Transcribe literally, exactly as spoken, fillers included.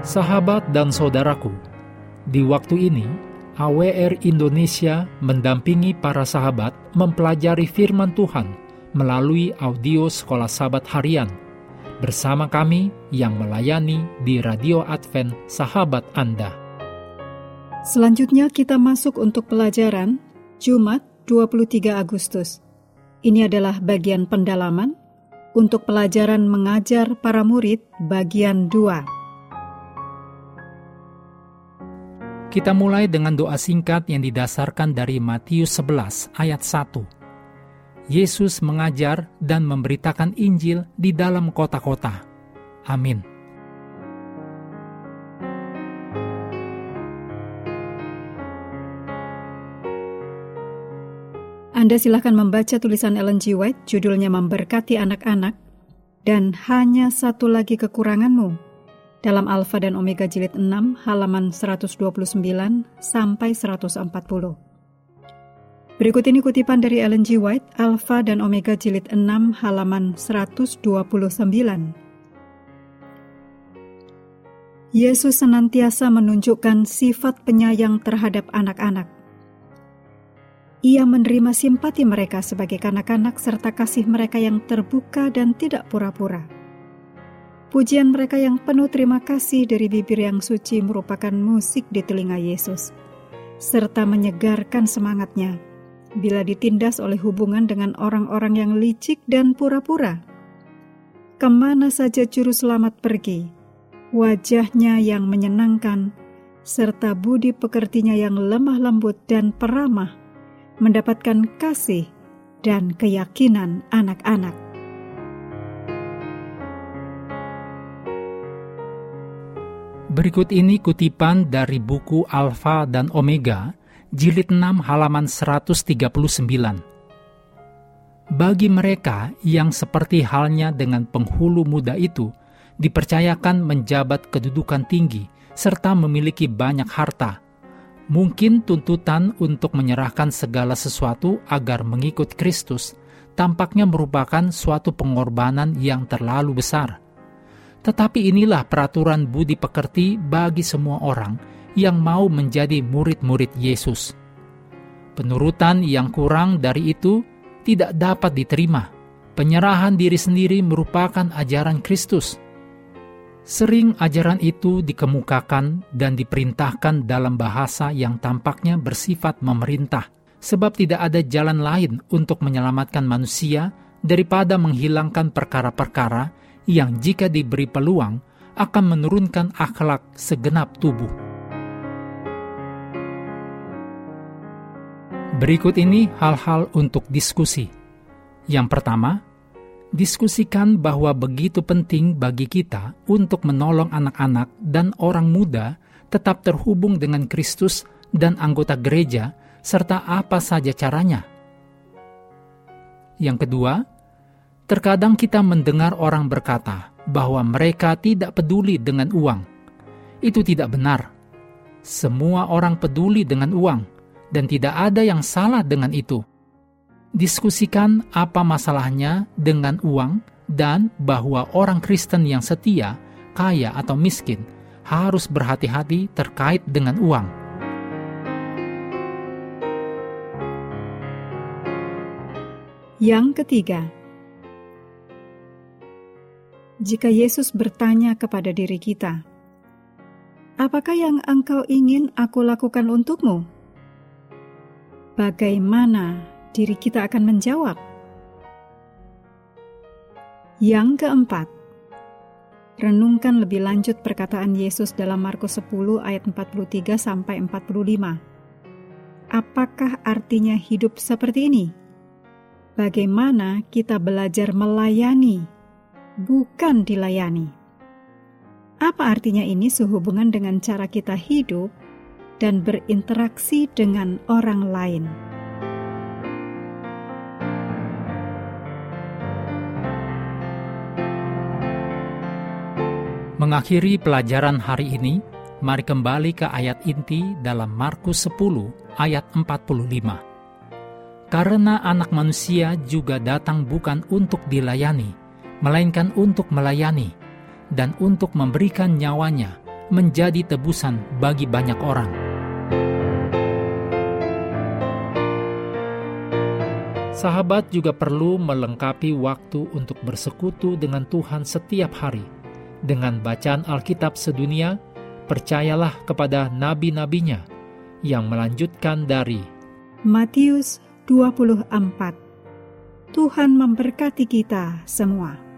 Sahabat dan saudaraku, di waktu ini A W R Indonesia mendampingi para sahabat mempelajari firman Tuhan melalui audio Sekolah Sabat Harian bersama kami yang melayani di Radio Advent Sahabat Anda. Selanjutnya kita masuk untuk pelajaran Jumat dua puluh tiga Agustus. Ini adalah bagian pendalaman untuk pelajaran mengajar para murid bagian dua. Kita mulai dengan doa singkat yang didasarkan dari Matius sebelas ayat satu. Yesus mengajar dan memberitakan Injil di dalam kota-kota. Amin. Anda silakan membaca tulisan Ellen G. White, judulnya Memberkati Anak-anak, dan Hanya Satu Lagi Kekuranganmu, dalam Alfa dan Omega jilid enam, halaman seratus dua puluh sembilan sampai seratus empat puluh. Berikut ini kutipan dari Ellen G. White, Alfa dan Omega jilid enam, halaman seratus dua puluh sembilan. Yesus senantiasa menunjukkan sifat penyayang terhadap anak-anak. Ia menerima simpati mereka sebagai kanak-kanak serta kasih mereka yang terbuka dan tidak pura-pura. Pujian mereka yang penuh terima kasih dari bibir yang suci merupakan musik di telinga Yesus, serta menyegarkan semangatnya bila ditindas oleh hubungan dengan orang-orang yang licik dan pura-pura. Kemana saja juru selamat pergi, wajahnya yang menyenangkan, serta budi pekertinya yang lemah lembut dan peramah, mendapatkan kasih dan keyakinan anak-anak. Berikut ini kutipan dari buku Alfa dan Omega, jilid enam halaman seratus tiga puluh sembilan. Bagi mereka yang seperti halnya dengan penghulu muda itu, dipercayakan menjabat kedudukan tinggi serta memiliki banyak harta. Mungkin tuntutan untuk menyerahkan segala sesuatu agar mengikut Kristus tampaknya merupakan suatu pengorbanan yang terlalu besar. Tetapi inilah peraturan budi pekerti bagi semua orang yang mau menjadi murid-murid Yesus. Penurutan yang kurang dari itu tidak dapat diterima. Penyerahan diri sendiri merupakan ajaran Kristus. Sering ajaran itu dikemukakan dan diperintahkan dalam bahasa yang tampaknya bersifat memerintah, sebab tidak ada jalan lain untuk menyelamatkan manusia daripada menghilangkan perkara-perkara yang jika diberi peluang akan menurunkan akhlak segenap tubuh. Berikut ini hal-hal untuk diskusi. Yang pertama, diskusikan bahwa begitu penting bagi kita untuk menolong anak-anak dan orang muda tetap terhubung dengan Kristus dan anggota gereja, serta apa saja caranya. Yang kedua, terkadang kita mendengar orang berkata bahwa mereka tidak peduli dengan uang. Itu tidak benar. Semua orang peduli dengan uang, dan tidak ada yang salah dengan itu. Diskusikan apa masalahnya dengan uang dan bahwa orang Kristen yang setia, kaya atau miskin, harus berhati-hati terkait dengan uang. Yang ketiga, jika Yesus bertanya kepada diri kita, "Apakah yang engkau ingin aku lakukan untukmu?" Bagaimana diri kita akan menjawab? Yang keempat, renungkan lebih lanjut perkataan Yesus dalam Markus sepuluh ayat empat puluh tiga sampai empat puluh lima. Apakah artinya hidup seperti ini? Bagaimana kita belajar melayani, bukan dilayani? Apa artinya ini sehubungan dengan cara kita hidup dan berinteraksi dengan orang lain? Mengakhiri pelajaran hari ini, mari kembali ke ayat inti dalam Markus sepuluh ayat empat puluh lima. Karena anak manusia juga datang bukan untuk dilayani, melainkan untuk melayani, dan untuk memberikan nyawanya menjadi tebusan bagi banyak orang. Sahabat juga perlu melengkapi waktu untuk bersekutu dengan Tuhan setiap hari. Dengan bacaan Alkitab sedunia, percayalah kepada nabi-nabinya yang melanjutkan dari Matius dua puluh empat. Tuhan memberkati kita semua.